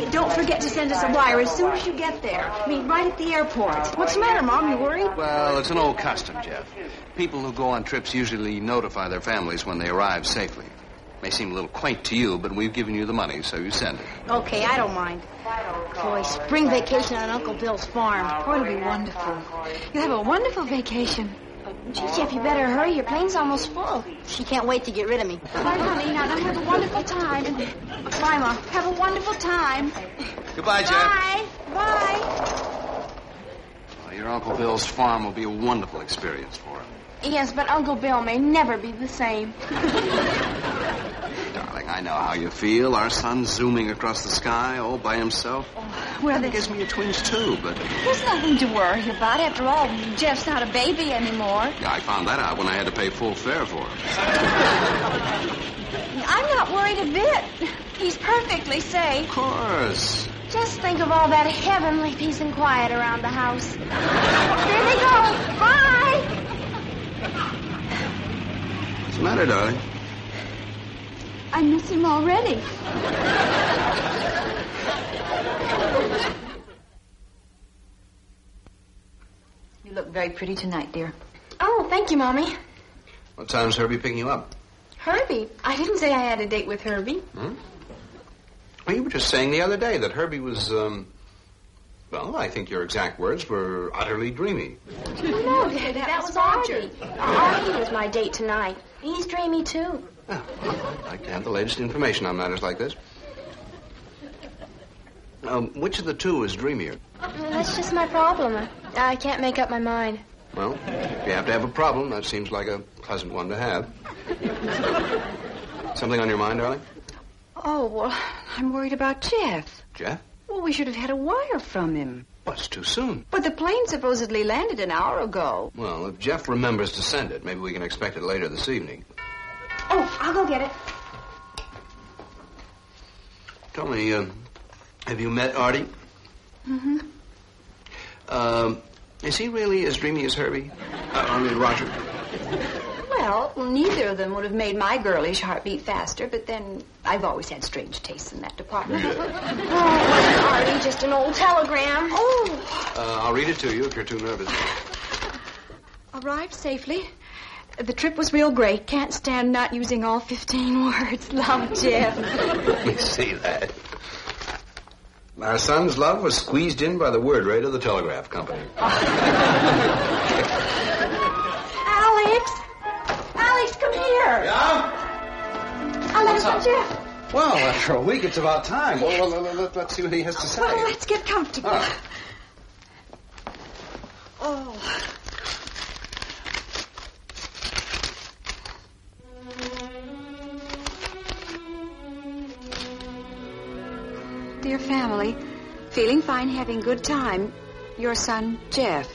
don't forget to send us a wire as soon as you get there. I mean, right at the airport. What's the matter, Mom? You worried? Well, it's an old custom, Jeff. People who go on trips usually notify their families when they arrive safely. May seem a little quaint to you, but we've given you the money, so you send it. Okay, I don't mind. Boy, spring vacation on Uncle Bill's farm. Oh, it'll be wonderful. You'll have a wonderful vacation. Gee, Jeff, you better hurry. Your plane's almost full. She can't wait to get rid of me. Bye, honey. Now, have a wonderful time. Bye, Ma. Have a wonderful time. Goodbye, Jeff. Bye. Bye. Well, your Uncle Bill's farm will be a wonderful experience for him. Yes, but Uncle Bill may never be the same. Darling, I know how you feel. Our son's zooming across the sky all by himself. Well, That gives me your twins, too, but... there's nothing to worry about. After all, Jeff's not a baby anymore. Yeah, I found that out when I had to pay full fare for him. I'm not worried a bit. He's perfectly safe. Of course. Just think of all that heavenly peace and quiet around the house. There they go. Bye. What's the matter, darling? I miss him already. You look very pretty tonight, dear. Oh, thank you, Mommy. What time's Herbie picking you up? Herbie? I didn't say I had a date with Herbie. Hmm? Well, you were just saying the other day that Herbie was, well, I think your exact words were utterly dreamy. No, Dad, that was Archie. Archie was my date tonight. He's dreamy, too. Oh, I'd like to have the latest information on matters like this. Which of the two is dreamier? That's just my problem. I can't make up my mind. Well, if you have to have a problem, that seems like a pleasant one to have. Something on your mind, darling? Oh, well, I'm worried about Jeff. Jeff? Well, we should have had a wire from him. Well, it's too soon. But the plane supposedly landed an hour ago. Well, if Jeff remembers to send it, maybe we can expect it later this evening. Oh, I'll go get it. Tell me, have you met Artie? Mm-hmm. Is he really as dreamy as Herbie? Roger. Well, neither of them would have made my girlish heart beat faster, but then I've always had strange tastes in that department. Oh, wasn't Artie just an old telegram? Oh! I'll read it to you if you're too nervous. Arrived safely. The trip was real great. Can't stand not using all 15 words. Love, Jeff. Let me see that. Our son's love was squeezed in by the word rate of the telegraph company. Alex! Alex, come here! Yeah? Alex, Jeff. Well, after a week, it's about time. Well, let's see what he has to say. Well, let's get comfortable. Oh. Dear family, feeling fine, having good time. Your son, Jeff.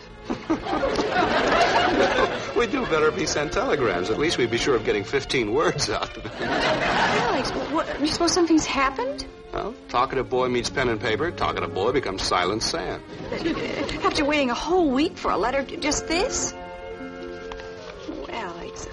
We do better if he sent telegrams. At least we'd be sure of getting 15 words out. Alex, what, you suppose something's happened? Well, talkative boy meets pen and paper. Talkative boy becomes silent sand. After waiting a whole week for a letter, just this? Oh, Alex.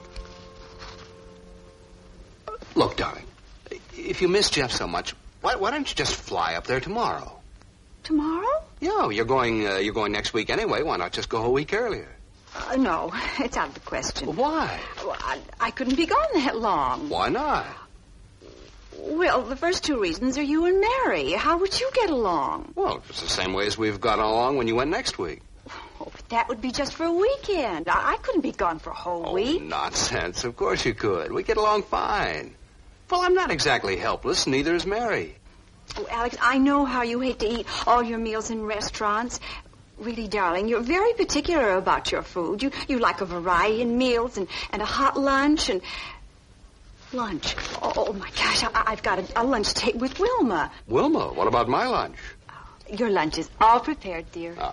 Look, darling, if you miss Jeff so much, why don't you just fly up there tomorrow? Tomorrow? Yeah, you're going next week anyway. Why not just go a week earlier? No, it's out of the question. Well, why? Well, I couldn't be gone that long. Why not? Well, the first two reasons are you and Mary. How would you get along? Well, it's the same way as we've got along when you went next week. Oh, but that would be just for a weekend. I couldn't be gone for a whole week. Nonsense. Of course you could. We get along fine. Well, I'm not exactly helpless. Neither is Mary. Oh, Alex, I know how you hate to eat all your meals in restaurants. Really, darling, you're very particular about your food. You like a variety in meals and a hot lunch and... Lunch. Oh, my gosh, I've got a lunch date with Wilma. Wilma? What about my lunch? Your lunch is all prepared, dear. Oh.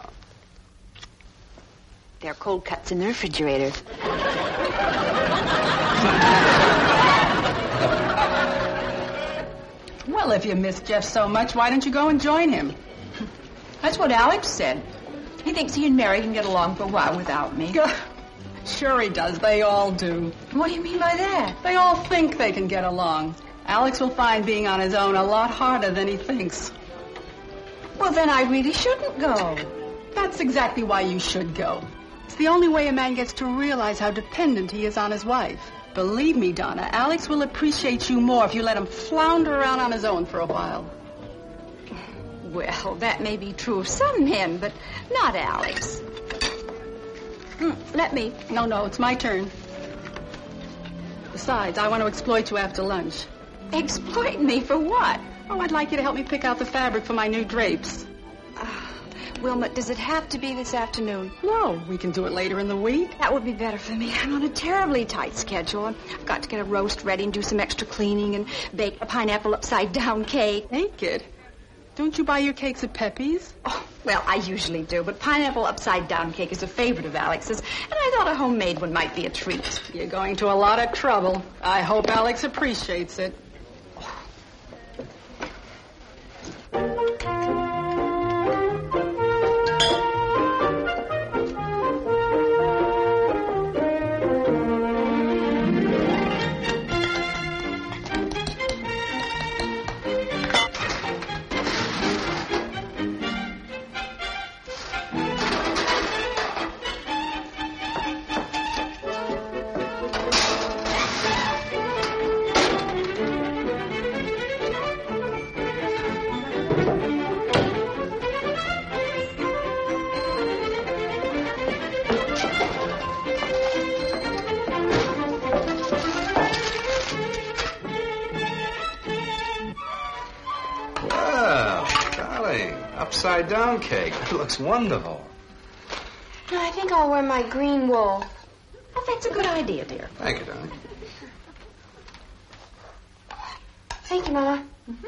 There are cold cuts in the refrigerator. Well, if you miss Jeff so much, why don't you go and join him? That's what Alex said. He thinks he and Mary can get along for a while without me. Sure he does. They all do. What do you mean by that? They all think they can get along. Alex will find being on his own a lot harder than he thinks. Well, then I really shouldn't go. That's exactly why you should go. It's the only way a man gets to realize how dependent he is on his wife. Believe me, Donna, Alex will appreciate you more if you let him flounder around on his own for a while. Well, that may be true of some men, but not Alex. Let me. No, it's my turn. Besides, I want to exploit you after lunch. Exploit me for what? Oh, I'd like you to help me pick out the fabric for my new drapes. Wilma, does it have to be this afternoon? No, we can do it later in the week. That would be better for me. I'm on a terribly tight schedule. I've got to get a roast ready and do some extra cleaning and bake a pineapple upside-down cake. Hey, kid. Don't you buy your cakes at Pepe's? Oh, well, I usually do, but pineapple upside-down cake is a favorite of Alex's, and I thought a homemade one might be a treat. You're going to a lot of trouble. I hope Alex appreciates it. Upside-down cake. It looks wonderful. I think I'll wear my green wool. Oh, that's a good idea, dear. Thank you, darling. Thank you, Mama.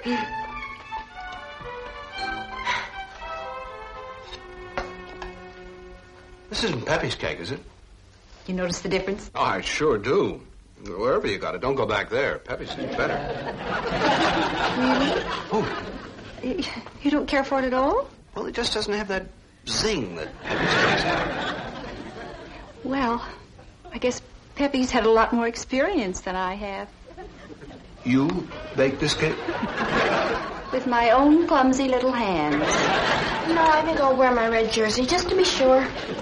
This isn't Pepe's cake, is it? You notice the difference? Oh, I sure do. Wherever you got it, don't go back there. Pepe's is better. Really? Oh. You don't care for it at all? Well, it just doesn't have that zing that Pepe's cakes have. Well, I guess Pepe's had a lot more experience than I have. You baked this cake? With my own clumsy little hands. No, I think I'll wear my red jersey just to be sure.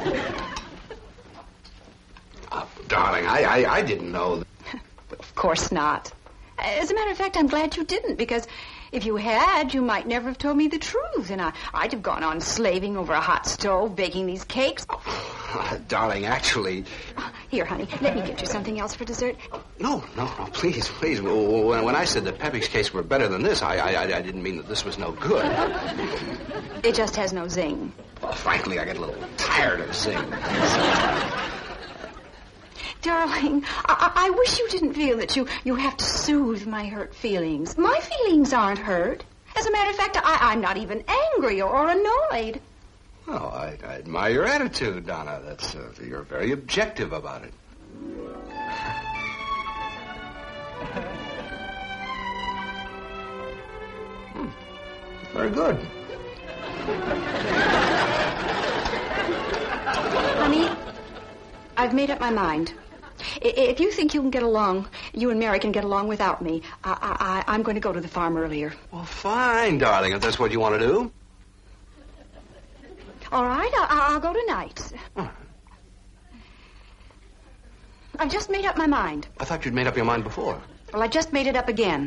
Oh, darling, I didn't know that. Of course not. As a matter of fact, I'm glad you didn't, because if you had, you might never have told me the truth, and I'd have gone on slaving over a hot stove, baking these cakes. Oh, darling, actually... Here, honey, let me get you something else for dessert. No, please. When I said that Pepe's cakes were better than this, I didn't mean that this was no good. It just has no zing. Well, frankly, I get a little tired of zing. Darling, I wish you didn't feel that you have to soothe my hurt feelings. My feelings aren't hurt. As a matter of fact, I'm not even angry or annoyed. Oh, I admire your attitude, Donna. You're very objective about it. Very good. Honey, I've made up my mind. If you think you can get along, you and Mary can get along without me, I'm going to go to the farm earlier. Well, fine, darling, if that's what you want to do. All right, I'll go tonight. Oh. I've just made up my mind. I thought you'd made up your mind before. Well, I just made it up again.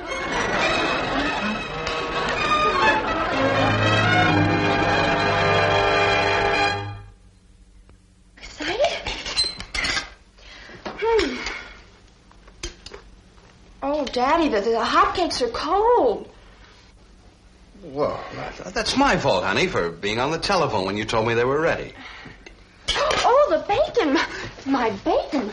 Oh, Daddy, the hotcakes are cold. Well, that's my fault, honey, for being on the telephone when you told me they were ready. Oh, the bacon. My bacon.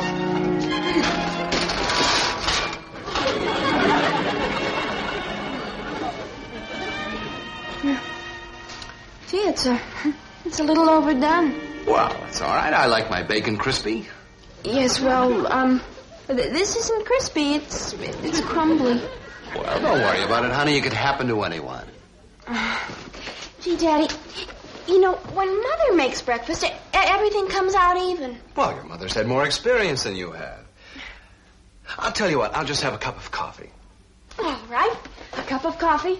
Gee, it's a little overdone. Well, it's all right. I like my bacon crispy. Yes, well, this isn't crispy. It's crumbly. Well, don't worry about it, honey. It could happen to anyone. Gee, Daddy, you know, when Mother makes breakfast, everything comes out even. Well, your mother's had more experience than you have. I'll tell you what. I'll just have a cup of coffee. All right. A cup of coffee.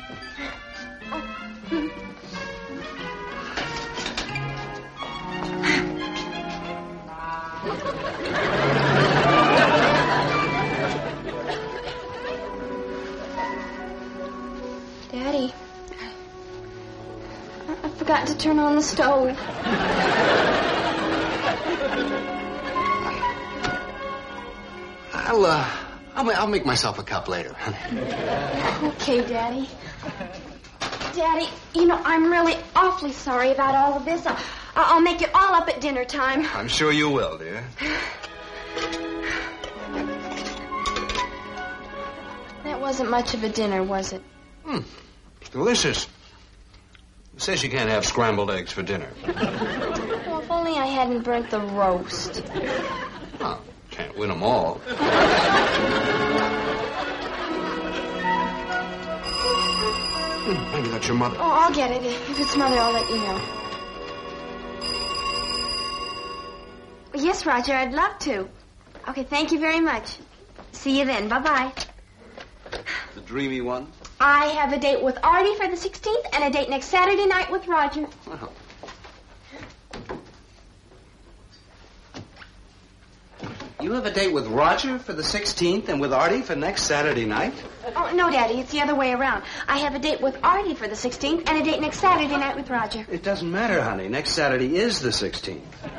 Daddy, I forgot to turn on the stove. I'll make myself a cup later. Okay, Daddy. Daddy, you know, I'm really awfully sorry about all of this. I'll make it all up at dinner time. I'm sure you will, dear. That wasn't much of a dinner, was it? Delicious. It says you can't have scrambled eggs for dinner. Well, if only I hadn't burnt the roast. Well, can't win them all. Maybe that's your mother. Oh, I'll get it. If it's Mother, I'll let you know. Yes, Roger, I'd love to. Okay, thank you very much. See you then. Bye-bye. The dreamy one? I have a date with Artie for the 16th and a date next Saturday night with Roger. Well. You have a date with Roger for the 16th and with Artie for next Saturday night? Oh, no, Daddy, it's the other way around. I have a date with Artie for the 16th and a date next Saturday night with Roger. It doesn't matter, honey. Next Saturday is the 16th.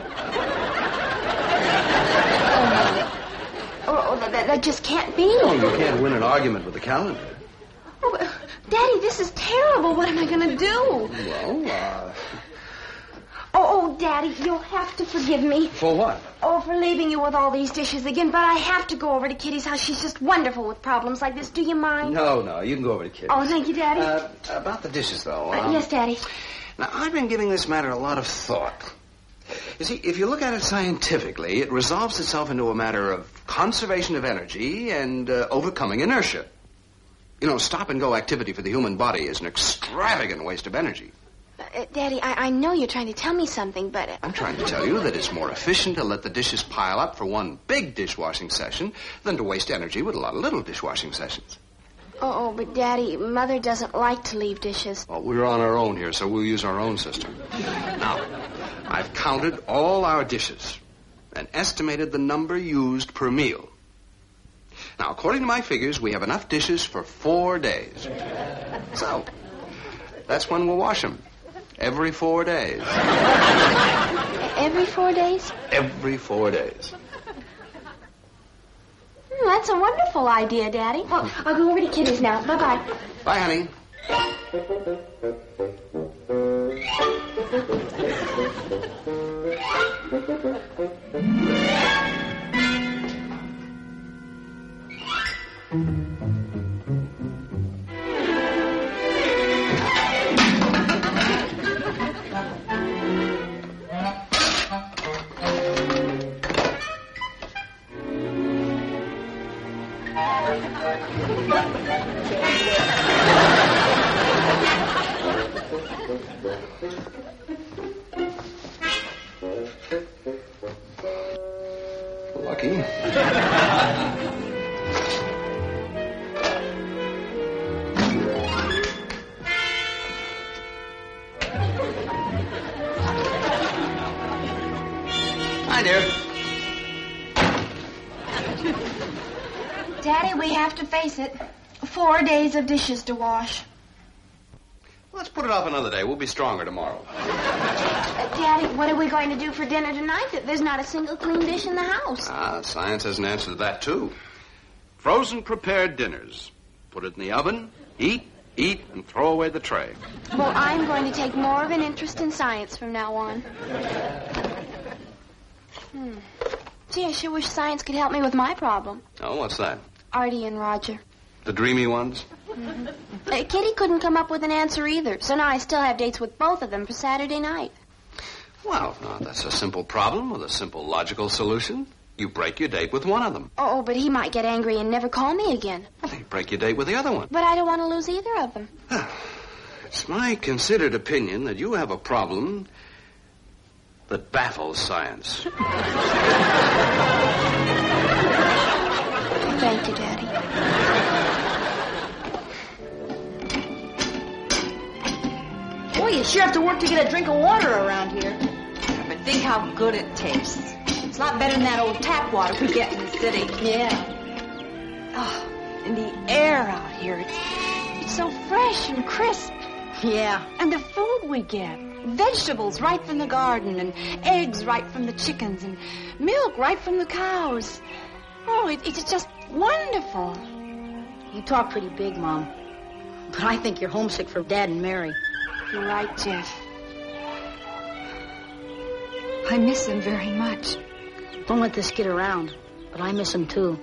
That just can't be. Oh, you can't win an argument with the calendar. Oh, but, Daddy, this is terrible. What am I going to do? Well, Oh, Daddy, you'll have to forgive me. For what? Oh, for leaving you with all these dishes again. But I have to go over to Kitty's house. She's just wonderful with problems like this. Do you mind? No, you can go over to Kitty. Oh, thank you, Daddy. About the dishes, though. Yes, Daddy. Now, I've been giving this matter a lot of thought. You see, if you look at it scientifically, it resolves itself into a matter of conservation of energy and overcoming inertia. You know, stop-and-go activity for the human body is an extravagant waste of energy. Daddy, I know you're trying to tell me something, but... I'm trying to tell you that it's more efficient to let the dishes pile up for one big dishwashing session than to waste energy with a lot of little dishwashing sessions. Oh, but Daddy, Mother doesn't like to leave dishes. Well, we're on our own here, so we'll use our own system. Now, I've counted all our dishes and estimated the number used per meal. Now, according to my figures, we have enough dishes for 4 days. So, that's when we'll wash them. Every 4 days. Every 4 days? Every 4 days. That's a wonderful idea, Daddy. Well, I'll go over to Kitty's now. Bye-bye. Bye, honey. Lucky. Hi, dear. Daddy, we have to face it. 4 days of dishes to wash. Let's put it off another day. We'll be stronger tomorrow. Daddy, what are we going to do for dinner tonight? There's not a single clean dish in the house. Science has an answer to that, too. Frozen prepared dinners. Put it in the oven, eat, and throw away the tray. Well, I'm going to take more of an interest in science from now on. Gee, I sure wish science could help me with my problem. Oh, what's that? Artie and Roger. The dreamy ones? Kitty couldn't come up with an answer either, so now I still have dates with both of them for Saturday night. Well, that's a simple problem with a simple logical solution. You break your date with one of them. Oh, but he might get angry and never call me again. Well, you break your date with the other one. But I don't want to lose either of them. It's my considered opinion that you have a problem that baffles science. Thank you, Daddy. work to get a drink of water around here. But think how good it tastes. It's a lot better than that old tap water we get in the city. Yeah. Oh, and the air out here, it's so fresh and crisp. Yeah. And the food we get. Vegetables right from the garden, and eggs right from the chickens, and milk right from the cows. Oh, it's just wonderful. You talk pretty big, Mom. But I think you're homesick for Dad and Mary. You're right, Jeff. I miss them very much. Don't let this get around. But I miss him, too.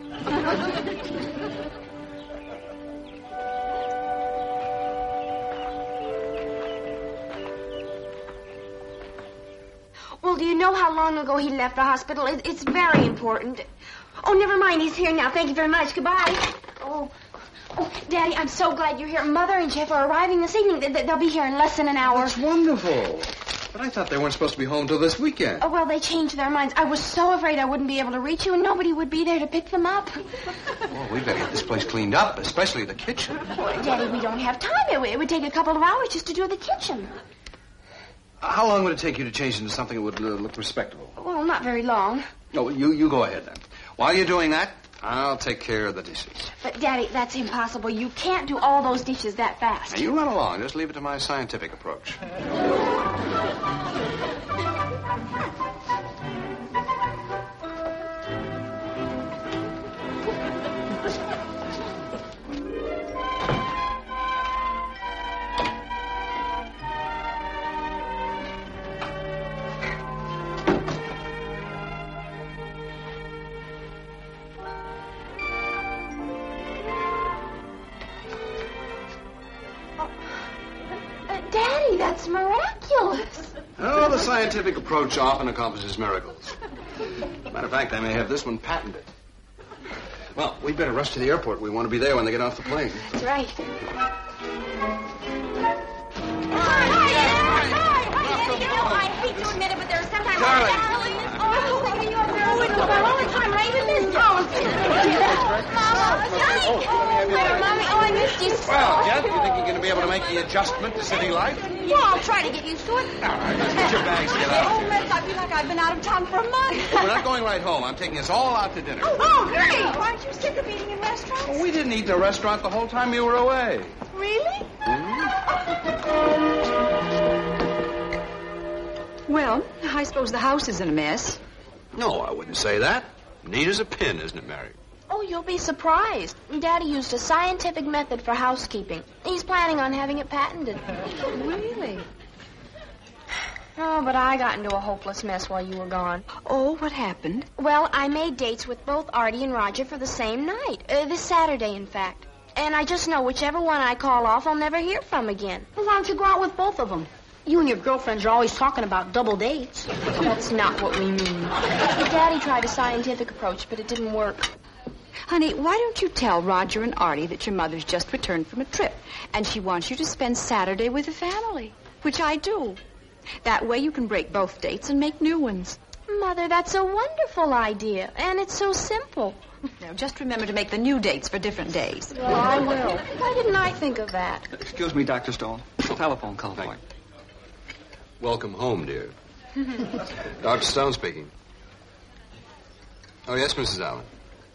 Well, do you know how long ago he left the hospital? It's very important. Oh, never mind. He's here now. Thank you very much. Goodbye. Oh, Daddy, I'm so glad you're here. Mother and Jeff are arriving this evening. They'll be here in less than an hour. That's wonderful. But I thought they weren't supposed to be home till this weekend. Oh, well, they changed their minds. I was so afraid I wouldn't be able to reach you, and nobody would be there to pick them up. Well, we better get this place cleaned up, especially the kitchen. Daddy, we don't have time. It would take a couple of hours just to do the kitchen. How long would it take you to change into something that would look respectable? Well, not very long. No, you go ahead then. While you're doing that, I'll take care of the dishes. But, Daddy, that's impossible. You can't do all those dishes that fast. Now, you run along. Just leave it to my scientific approach. Daddy, that's miraculous. Oh, the scientific approach often accomplishes miracles. Matter of fact, I may have this one patented. Well, we better rush to the airport. We want to be there when they get off the plane. That's right. I hate to admit it, but there's sometimes... Darling. I missed you so. Well, Jeff, you think you're going to be able to make the adjustment to city life? Well, I'll try to get used to it. All right, just get your bags and get out Oh, of here. Miss, I feel like I've been out of town for a month. We're not going right home. I'm taking us all out to dinner. Oh, great. Aren't you sick of eating in restaurants? Well, we didn't eat in a restaurant the whole time you were away. Really? Well, I suppose the house is in a mess. No, I wouldn't say that. Neat as a pin, isn't it, Mary? Oh, you'll be surprised. Daddy used a scientific method for housekeeping. He's planning on having it patented. Really? Oh, but I got into a hopeless mess while you were gone. Oh, what happened? Well, I made dates with both Artie and Roger for the same night. This Saturday, in fact. And I just know whichever one I call off, I'll never hear from again. Well, why don't you go out with both of them? You and your girlfriends are always talking about double dates. That's not what we mean. Daddy tried a scientific approach, but it didn't work. Honey, why don't you tell Roger and Artie that your mother's just returned from a trip, and she wants you to spend Saturday with the family, which I do. That way you can break both dates and make new ones. Mother, that's a wonderful idea, and it's so simple. Now, just remember to make the new dates for different days. Well, I will. Why didn't I think of that? Excuse me, Dr. Stone. Telephone call for you. Welcome home, dear. Dr. Stone speaking. Oh, yes, Mrs. Allen.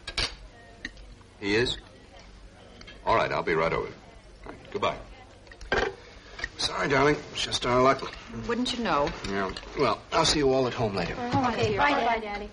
He is? All right, I'll be right over. All right, goodbye. Sorry, darling. It's just our luck. Wouldn't you know? Yeah. Well, I'll see you all at home later. Okay, bye, Daddy.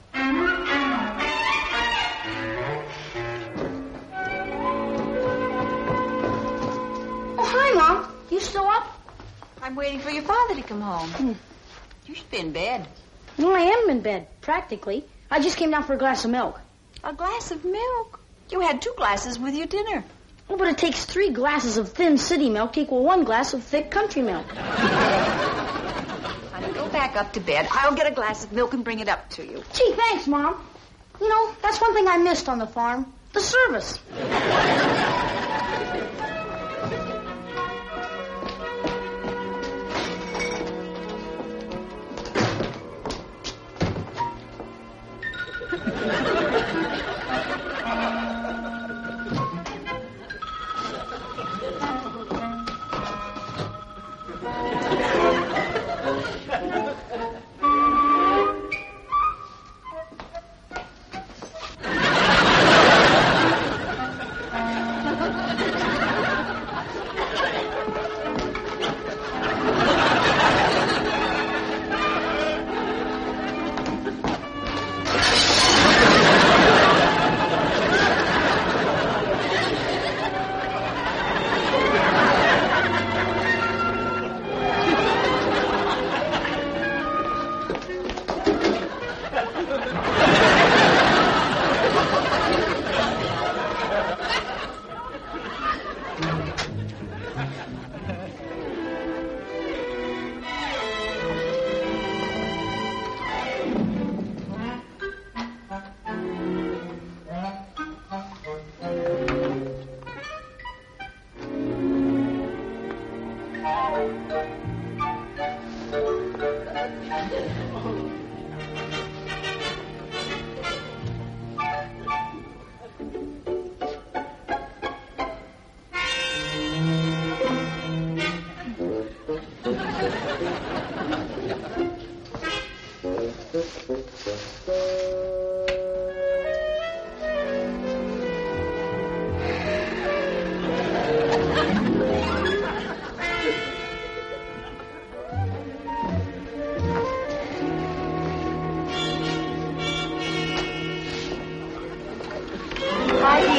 Oh, hi, Mom. You still up? I'm waiting for your father to come home. You should be in bed. Well, I am in bed, practically. I just came down for a glass of milk. A glass of milk? You had 2 glasses with your dinner. Oh, but it takes 3 glasses of thin city milk to equal 1 glass of thick country milk. Honey, go back up to bed. I'll get a glass of milk and bring it up to you. Gee, thanks, Mom. You know, that's one thing I missed on the farm. The service.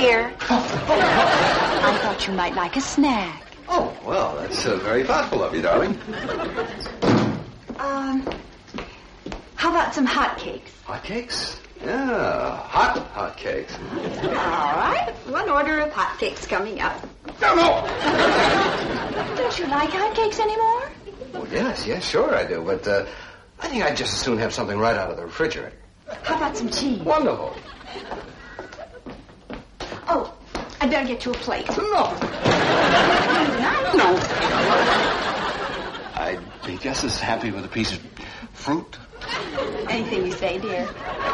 dear. I thought you might like a snack. Oh, well, that's very thoughtful of you, darling. How about some hot cakes? Hot cakes? Yeah, hot cakes. All right. One order of hot cakes coming up. No. Don't you like hot cakes anymore? Well, yes, sure I do. But I think I'd just as soon have something right out of the refrigerator. How about some cheese? Wonderful. Oh, I better get you a plate. No. No. I'd be just as happy with a piece of fruit. Anything you say, dear.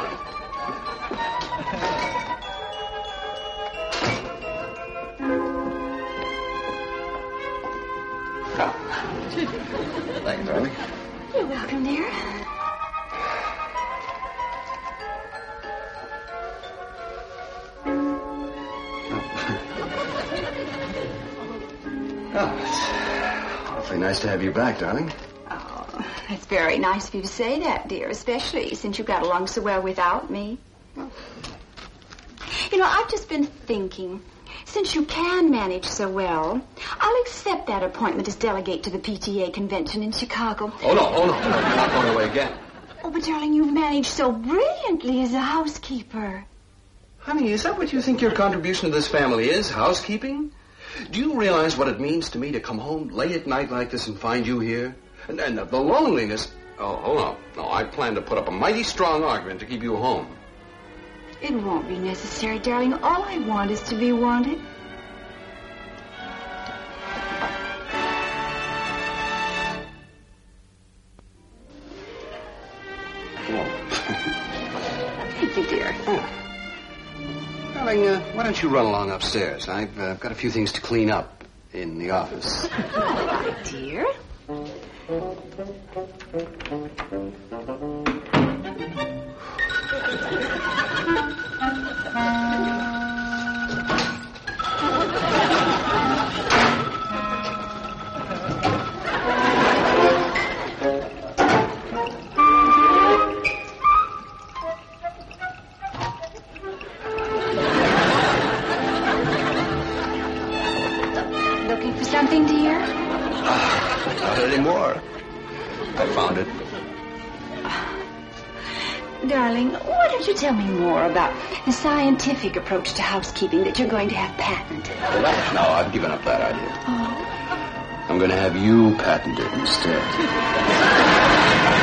Thank you, darling. You're welcome, dear. Oh, it's awfully nice to have you back, darling. Oh, it's very nice of you to say that, dear, especially since you got along so well without me. You know, I've just been thinking, since you can manage so well, I'll accept that appointment as delegate to the PTA convention in Chicago. Oh, no. You're not going away again. Oh, but darling, you've managed so brilliantly as a housekeeper. Honey, is that what you think your contribution to this family is, housekeeping? Do you realize what it means to me to come home late at night like this and find you here? And the loneliness... Oh, hold on. No, I plan to put up a mighty strong argument to keep you home. It won't be necessary, darling. All I want is to be wanted. Thank you, dear. Oh. Darling, why don't you run along upstairs? I've got a few things to clean up in the office. All right, dear. Looking for something, dear? Not anymore. I found it. Darling, why don't you tell me more about the scientific approach to housekeeping that you're going to have patented? No, I've given up that idea. Oh. I'm going to have you patented instead.